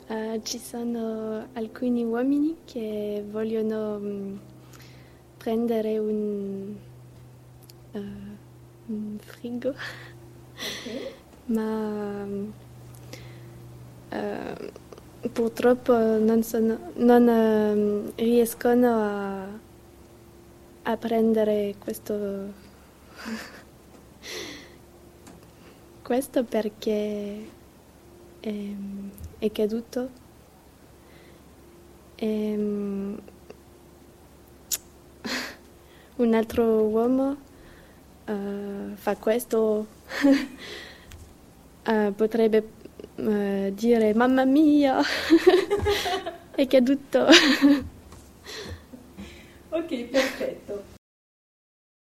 Ci sono alcuni uomini che vogliono prendere un frigo, Ok. ma eh, purtroppo non riescono a prendere questo perché è caduto. Ehm, un altro uomo fa questo, potrebbe dire mamma mia, è caduto. Ok, perfetto.